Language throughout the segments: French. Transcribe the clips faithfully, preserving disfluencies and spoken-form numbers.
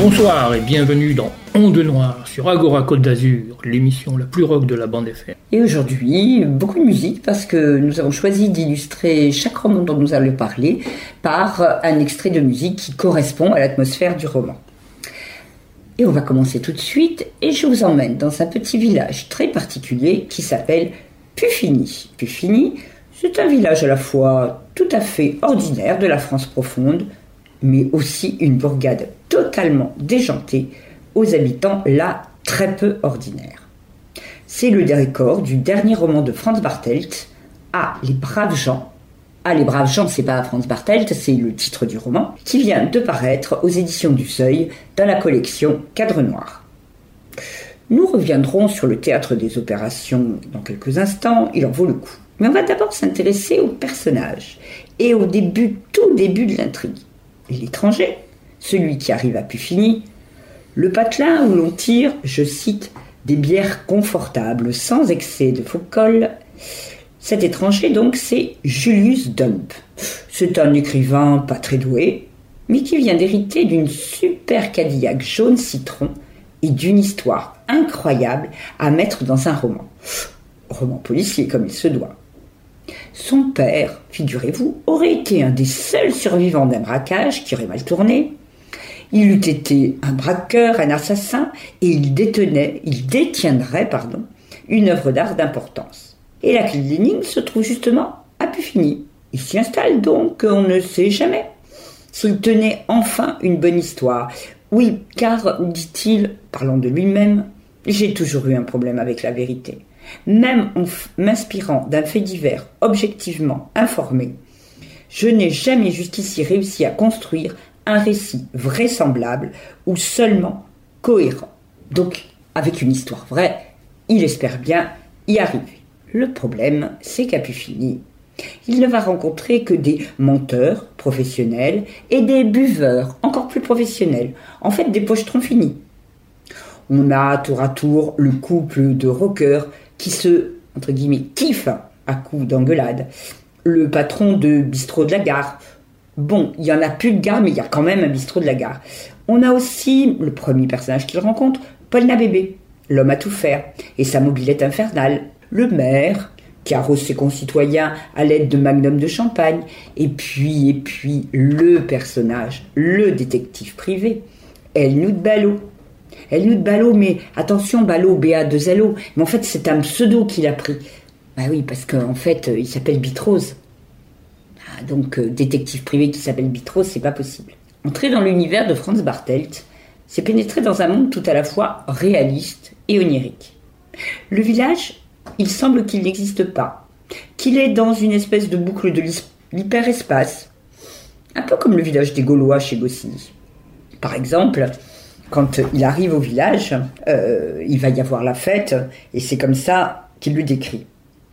Bonsoir et bienvenue dans Onde Noire sur Agora Côte d'Azur, l'émission la plus rock de la bande F M. Et aujourd'hui, beaucoup de musique parce que nous avons choisi d'illustrer chaque roman dont nous allons parler par un extrait de musique qui correspond à l'atmosphère du roman. Et on va commencer tout de suite et je vous emmène dans un petit village très particulier qui s'appelle Puffini. Puffini, c'est un village à la fois tout à fait ordinaire de la France profonde, mais aussi une bourgade totalement déjantée, aux habitants là très peu ordinaires. C'est le décor du dernier roman de Franz Bartelt, Ah, les braves gens. Ah, les braves gens, c'est pas Franz Bartelt, c'est le titre du roman, qui vient de paraître aux éditions du Seuil dans la collection Cadre Noir. Nous reviendrons sur le théâtre des opérations dans quelques instants, il en vaut le coup. Mais on va d'abord s'intéresser aux personnages et au début, tout début de l'intrigue. L'étranger, celui qui arrive à Puffini, le patelin où l'on tire, je cite, des bières confortables, sans excès de faux col. Cet étranger, donc, c'est Julius Dump. C'est un écrivain pas très doué, mais qui vient d'hériter d'une super Cadillac jaune citron et d'une histoire incroyable à mettre dans un roman. Roman policier, comme il se doit. Son père, figurez-vous, aurait été un des seuls survivants d'un braquage qui aurait mal tourné. Il eût été un braqueur, un assassin, et il détenait, il détiendrait, pardon, une œuvre d'art d'importance. Et la clé de l'énigme se trouve justement à Puffini. Il s'y installe donc, on ne sait jamais. S'il tenait enfin une bonne histoire. Oui, car, dit-il, parlant de lui-même, j'ai toujours eu un problème avec la vérité. Même en f- m'inspirant d'un fait divers objectivement informé, je n'ai jamais jusqu'ici réussi à construire un récit vraisemblable ou seulement cohérent. Donc, avec une histoire vraie, il espère bien y arriver. Le problème, c'est qu'à Puffini, il ne va rencontrer que des menteurs professionnels et des buveurs encore plus professionnels, en fait des pochetrons finis. On a tour à tour le couple de rockers qui se, entre guillemets, kiffe à coups d'engueulade. Le patron de bistrot de la gare. Bon, il n'y en a plus de gare, mais il y a quand même un bistrot de la gare. On a aussi le premier personnage qu'il rencontre, Paul Nabébé, l'homme à tout faire, et sa mobilette infernale. Le maire, qui arrose ses concitoyens à l'aide de magnums de champagne. Et puis, et puis, le personnage, le détective privé, Elnoud Ballot. Elnoud Ballot, mais attention, Ballot, B A deux L O, mais en fait c'est un pseudo qu'il a pris. Bah oui, parce qu'en fait il s'appelle Bitrose. Ah, donc euh, détective privé qui s'appelle Bitrose, c'est pas possible. Entrer dans l'univers de Franz Bartelt, c'est pénétrer dans un monde tout à la fois réaliste et onirique. Le village, il semble qu'il n'existe pas, qu'il est dans une espèce de boucle de l'hyperespace, un peu comme le village des Gaulois chez Goscinny. Par exemple, quand il arrive au village, euh, il va y avoir la fête, et c'est comme ça qu'il le décrit.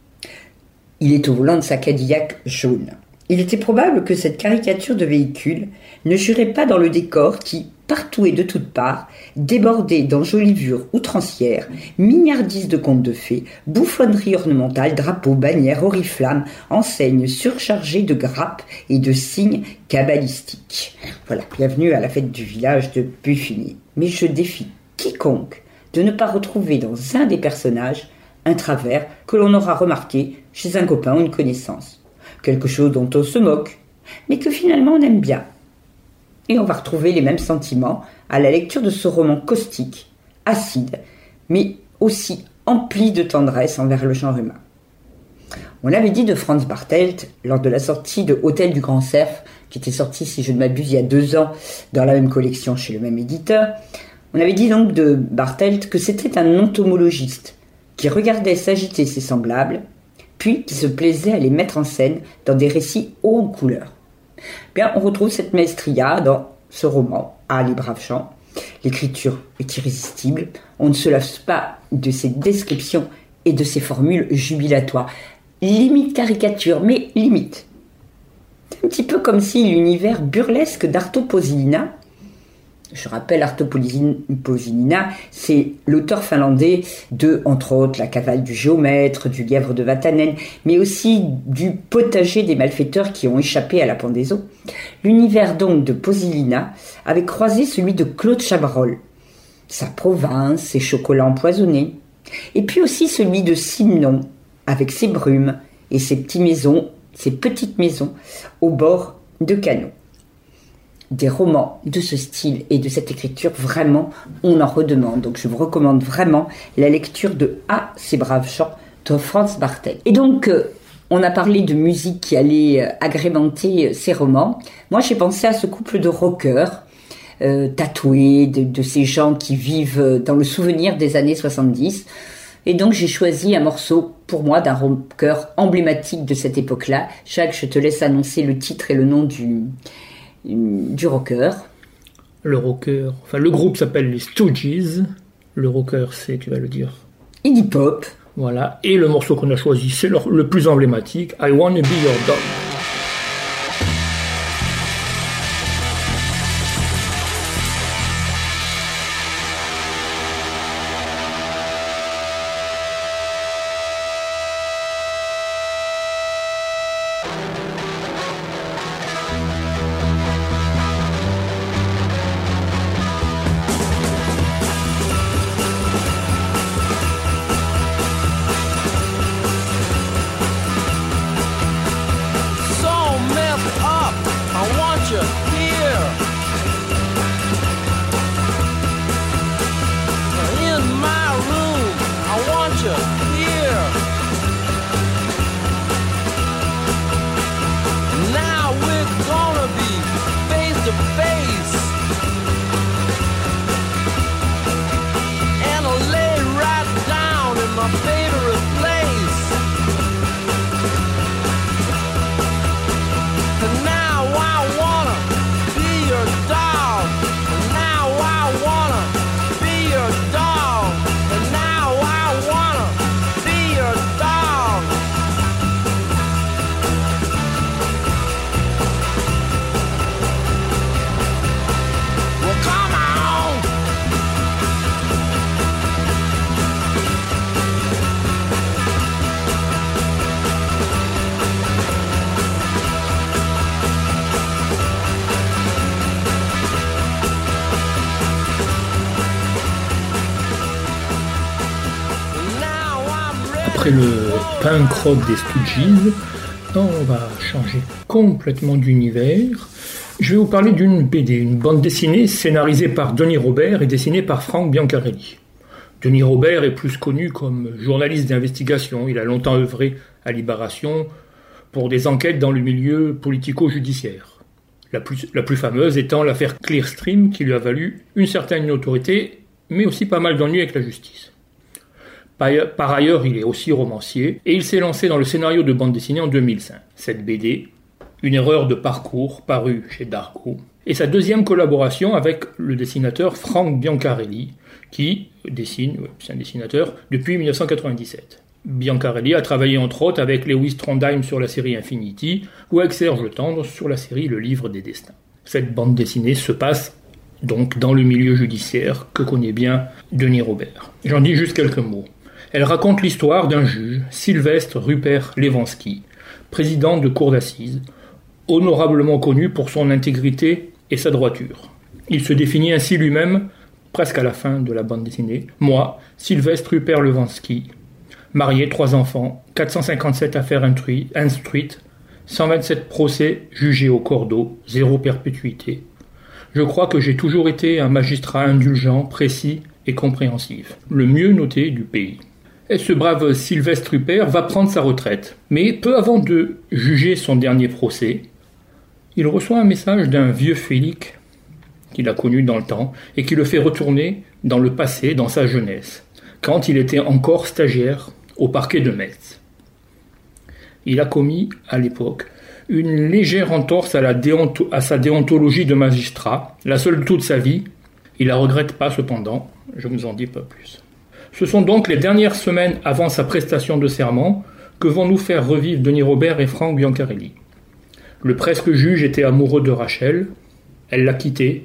Il est au volant de sa Cadillac jaune. Il était probable que cette caricature de véhicule ne jurait pas dans le décor qui, partout et de toutes parts, débordait d'enjolivures outrancières, mignardises de contes de fées, bouffonneries ornementales, drapeaux, bannières, oriflammes, enseignes surchargées de grappes et de signes cabalistiques. Voilà, bienvenue à la fête du village de Puffini. Mais je défie quiconque de ne pas retrouver dans un des personnages un travers que l'on aura remarqué chez un copain ou une connaissance. Quelque chose dont on se moque, mais que finalement on aime bien. Et on va retrouver les mêmes sentiments à la lecture de ce roman caustique, acide, mais aussi empli de tendresse envers le genre humain. On l'avait dit de Franz Bartelt lors de la sortie de Hôtel du Grand Cerf, qui était sorti, si je ne m'abuse, il y a deux ans dans la même collection chez le même éditeur. On avait dit donc de Bartelt que c'était un entomologiste qui regardait s'agiter ses semblables, puis qui se plaisait à les mettre en scène dans des récits hauts en couleurs. Bien, on retrouve cette maestria dans ce roman, Ah, les braves gens. L'écriture est irrésistible, on ne se lasse pas de ses descriptions et de ses formules jubilatoires. Limite caricature, mais limite. C'est un petit peu comme si l'univers burlesque d'Arto Posilina Je rappelle, Arto Paasilinna, c'est l'auteur finlandais de, entre autres, La cavale du géomètre, du Lièvre de Vatanen, mais aussi du Potager des malfaiteurs qui ont échappé à la pendaison. L'univers donc de Paasilinna avait croisé celui de Claude Chabrol, sa province, ses chocolats empoisonnés, et puis aussi celui de Simon, avec ses brumes et ses petites maisons, ses petites maisons au bord de canaux. Des romans de ce style et de cette écriture, vraiment, on en redemande. Donc je vous recommande vraiment la lecture de Ah, ces braves gens de Franz Bartel. Et donc, euh, on a parlé de musique qui allait euh, agrémenter euh, ces romans. Moi, j'ai pensé à ce couple de rockers euh, tatoués, de, de ces gens qui vivent euh, dans le souvenir des années soixante-dix. Et donc, j'ai choisi un morceau, pour moi, d'un rocker emblématique de cette époque-là. Jacques, je te laisse annoncer le titre et le nom du... du rocker. Le rocker, enfin le groupe s'appelle les Stooges. Le rocker, c'est, tu vas le dire, Iggy Pop. Voilà. Et le morceau qu'on a choisi, c'est le, le plus emblématique, I Wanna Be Your Dog. Après le punk rock des Stooges, on va changer complètement d'univers. Je vais vous parler d'une B D, une bande dessinée scénarisée par Denis Robert et dessinée par Frank Biancarelli. Denis Robert est plus connu comme journaliste d'investigation. Il a longtemps œuvré à Libération pour des enquêtes dans le milieu politico-judiciaire. La plus, la plus fameuse étant l'affaire Clearstream, qui lui a valu une certaine notoriété, mais aussi pas mal d'ennuis avec la justice. Par ailleurs, il est aussi romancier, et il s'est lancé dans le scénario de bande dessinée en deux mille cinq. Cette B D, une erreur de parcours, parue chez Dargaud, est sa deuxième collaboration avec le dessinateur Frank Biancarelli, qui dessine, c'est un dessinateur, depuis dix-neuf cent quatre-vingt-dix-sept. Biancarelli a travaillé entre autres avec Lewis Trondheim sur la série Infinity, ou avec Serge Tendre sur la série Le Livre des Destins. Cette bande dessinée se passe donc dans le milieu judiciaire que connaît bien Denis Robert. J'en dis juste quelques mots. Elle raconte l'histoire d'un juge, Sylvestre Rupert Lewansky, président de cour d'assises, honorablement connu pour son intégrité et sa droiture. Il se définit ainsi lui-même, presque à la fin de la bande dessinée. Moi, Sylvestre Rupert Lewansky, marié, trois enfants, quatre cent cinquante-sept affaires instruites, cent vingt-sept procès jugés au cordeau, zéro perpétuité. Je crois que j'ai toujours été un magistrat indulgent, précis et compréhensif, le mieux noté du pays. Et ce brave Sylvestre Rupert va prendre sa retraite. Mais peu avant de juger son dernier procès, il reçoit un message d'un vieux Félix qu'il a connu dans le temps et qui le fait retourner dans le passé, dans sa jeunesse, quand il était encore stagiaire au parquet de Metz. Il a commis, à l'époque, une légère entorse à, la déonto- à sa déontologie de magistrat, la seule de toute sa vie. Il la regrette pas cependant, je ne vous en dis pas plus. Ce sont donc les dernières semaines avant sa prestation de serment que vont nous faire revivre Denis Robert et Frank Biancarelli. Le presque juge était amoureux de Rachel, elle l'a quitté,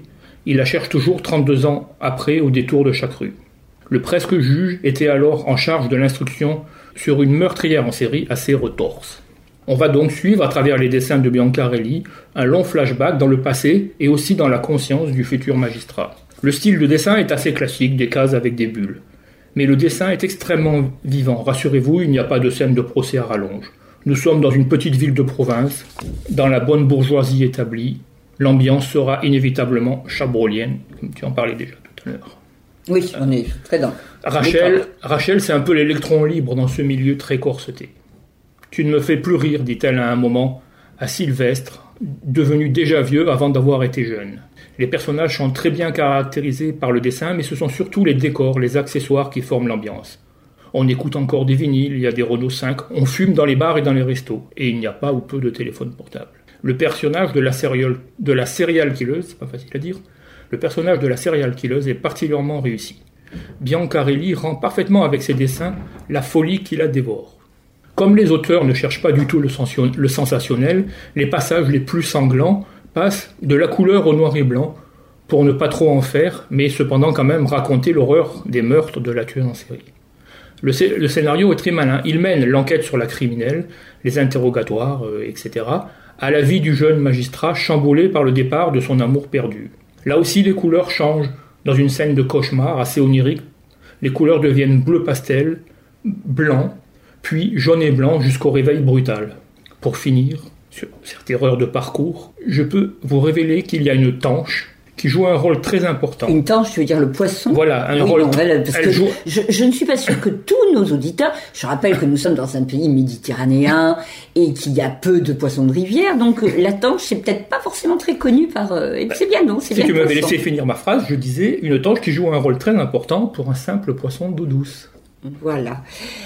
Il la cherche toujours trente-deux ans après au détour de chaque rue. Le presque juge était alors en charge de l'instruction sur une meurtrière en série assez retorse. On va donc suivre à travers les dessins de Biancarelli un long flashback dans le passé et aussi dans la conscience du futur magistrat. Le style de dessin est assez classique, des cases avec des bulles. Mais le dessin est extrêmement vivant. Rassurez-vous, il n'y a pas de scène de procès à rallonge. Nous sommes dans une petite ville de province, dans la bonne bourgeoisie établie. L'ambiance sera inévitablement chabrolienne, comme tu en parlais déjà tout à l'heure. Oui, on est très dans. Rachel, Rachel, c'est un peu l'électron libre dans ce milieu très corseté. Tu ne me fais plus rire, dit-elle à un moment à Sylvestre, devenu déjà vieux avant d'avoir été jeune. Les personnages sont très bien caractérisés par le dessin, mais ce sont surtout les décors, les accessoires qui forment l'ambiance. On écoute encore des vinyles, il y a des Renault cinq, on fume dans les bars et dans les restos, et il n'y a pas ou peu de téléphone portable. Le personnage de la serial, de la serial killeuse, c'est pas facile à dire, le personnage de la serial killeuse est particulièrement réussi. Biancarelli rend parfaitement avec ses dessins la folie qui la dévore. Comme les auteurs ne cherchent pas du tout le, sensation, le sensationnel, les passages les plus sanglants passent de la couleur au noir et blanc, pour ne pas trop en faire, mais cependant quand même raconter l'horreur des meurtres de la tueuse en série. Le, le scénario est très malin, il mène l'enquête sur la criminelle, les interrogatoires, euh, et cetera, à la vie du jeune magistrat chamboulé par le départ de son amour perdu. Là aussi, les couleurs changent dans une scène de cauchemar assez onirique. Les couleurs deviennent bleu pastel, blanc, puis jaune et blanc jusqu'au réveil brutal. Pour finir, sur cette erreur de parcours, je peux vous révéler qu'il y a une tanche qui joue un rôle très important. Une tanche, tu veux dire le poisson ? Voilà, un oui, rôle... Non, elle, parce elle que joue... je, je ne suis pas sûre que tous nos auditeurs... Je rappelle que nous sommes dans un pays méditerranéen et qu'il y a peu de poissons de rivière, donc la tanche, c'est peut-être pas forcément très connu par... Euh, et c'est bien, non c'est Si bien tu m'avais poisson. laissé finir ma phrase, je disais une tanche qui joue un rôle très important pour un simple poisson d'eau douce. Voilà.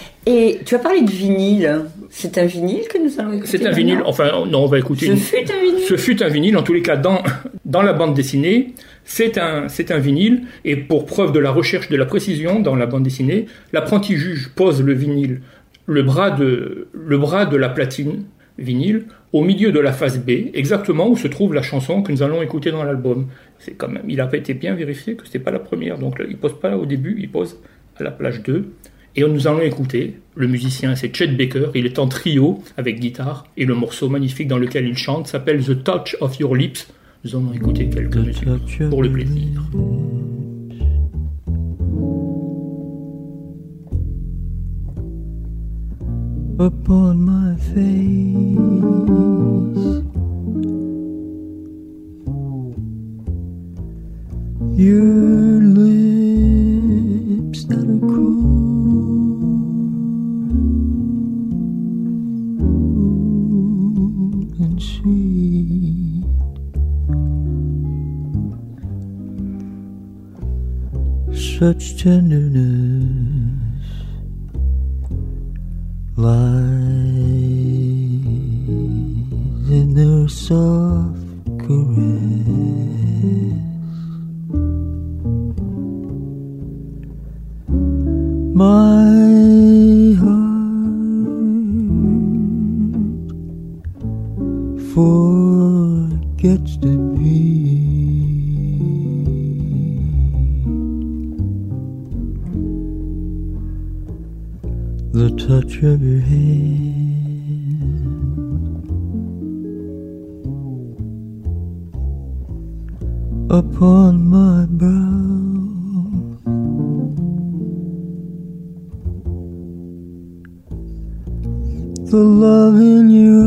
Et tu as parlé de vinyle. C'est un vinyle que nous allons écouter. C'est un vinyle, enfin, non, on va écouter... Ce une... fut un vinyle. Ce fut un vinyle, en tous les cas, dans, dans la bande dessinée, c'est un, c'est un vinyle, et pour preuve de la recherche de la précision dans la bande dessinée, l'apprenti juge pose le vinyle, le bras de, le bras de la platine vinyle, au milieu de la face B, exactement où se trouve la chanson que nous allons écouter dans l'album. C'est quand même, il a été bien vérifié que c'était pas la première, donc là, il pose pas là au début, il pose à la plage deux. Et nous allons écouter, le musicien c'est Chet Baker, il est en trio avec guitare, et le morceau magnifique dans lequel il chante s'appelle The Touch of Your Lips. Nous allons écouter quelques musiques pour le plaisir. Upon my face, your lips that are cool and sweet, such tenderness lies in their soft caress. My heart forgets to beat. The touch of your hand upon my brow, the love in your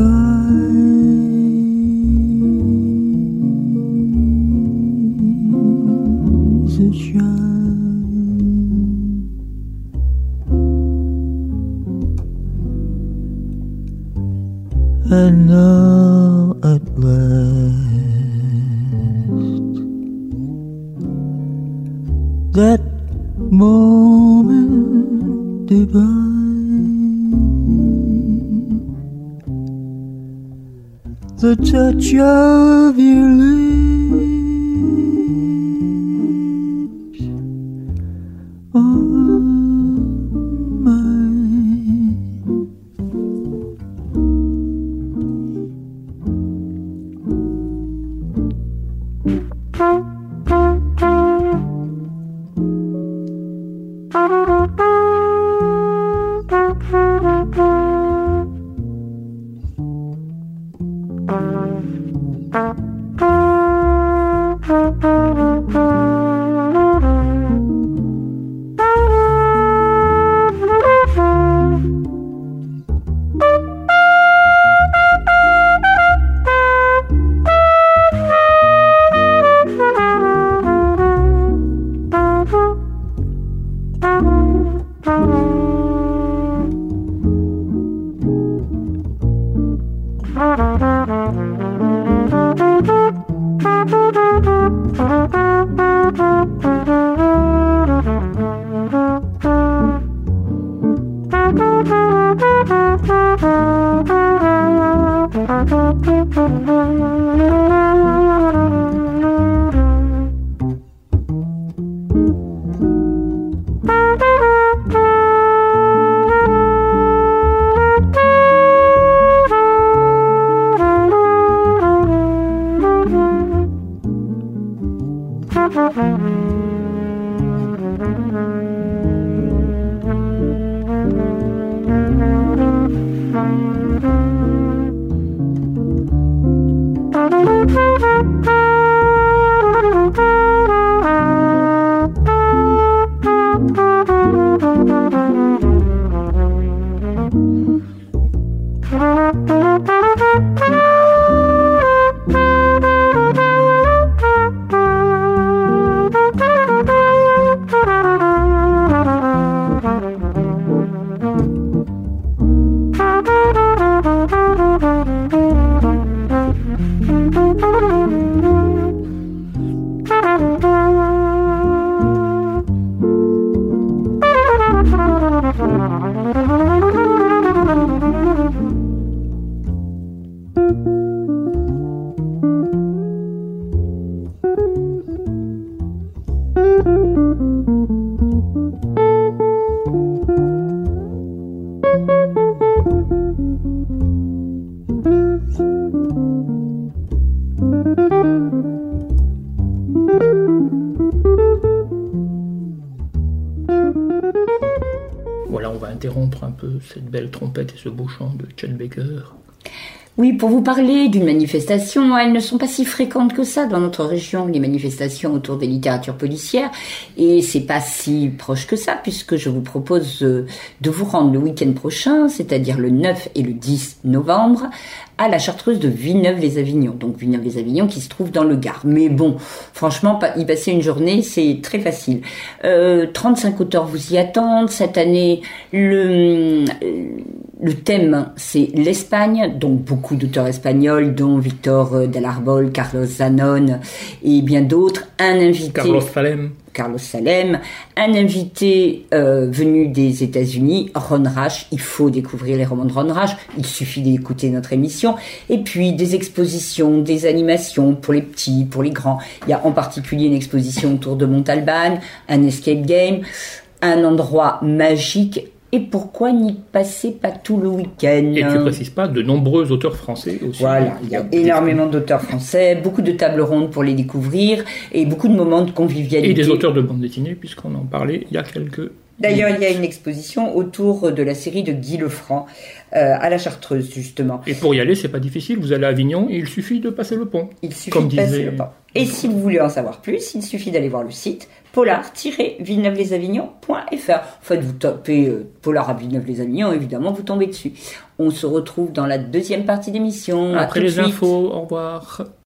eyes that shine. And now at last, that moment divine, the touch of your lips on mine. Thank you. Voilà, on va interrompre un peu cette belle trompette et ce beau chant de Chet Baker. Oui, pour vous parler d'une manifestation, elles ne sont pas si fréquentes que ça dans notre région, les manifestations autour des littératures policières, et c'est pas si proche que ça, puisque je vous propose de vous rendre le week-end prochain, c'est-à-dire le neuf et le dix novembre, à la Chartreuse de Villeneuve-les-Avignon. Donc Villeneuve-les-Avignon qui se trouve dans le Gard. Mais bon, franchement, y passer une journée, c'est très facile. Euh, trente-cinq auteurs vous y attendent. Cette année, le, le thème, c'est l'Espagne. Donc beaucoup d'auteurs espagnols, dont Victor Del Arbol, Carlos Zanon et bien d'autres. Un invité... Carlos Salem. Carlos Salem, un invité euh, venu des États-Unis, Ron Rash. Il faut découvrir les romans de Ron Rash, il suffit d'écouter notre émission. Et puis des expositions, des animations pour les petits, pour les grands. Il y a en particulier une exposition autour de Montalbán, un escape game, un endroit magique. Et pourquoi n'y passer pas tout le week-end? Et tu précises pas, de nombreux auteurs français aussi. Voilà, il y a énormément d'auteurs français, beaucoup de tables rondes pour les découvrir, et beaucoup de moments de convivialité. Et des auteurs de bande dessinée, puisqu'on en parlait il y a quelques... D'ailleurs, il y a une exposition autour de la série de Guy Lefranc, euh, à la Chartreuse, justement. Et pour y aller, c'est pas difficile, vous allez à Avignon, et il suffit de passer le pont. Il suffit comme de passer disait... le pont. Et si vous voulez en savoir plus, il suffit d'aller voir le site polar tiret villeneuve les avignon point f r. En fait, vous tapez euh, Polar à Villeneuve-les-Avignon, évidemment, vous tombez dessus. On se retrouve dans la deuxième partie d'émission. Après les infos, au revoir.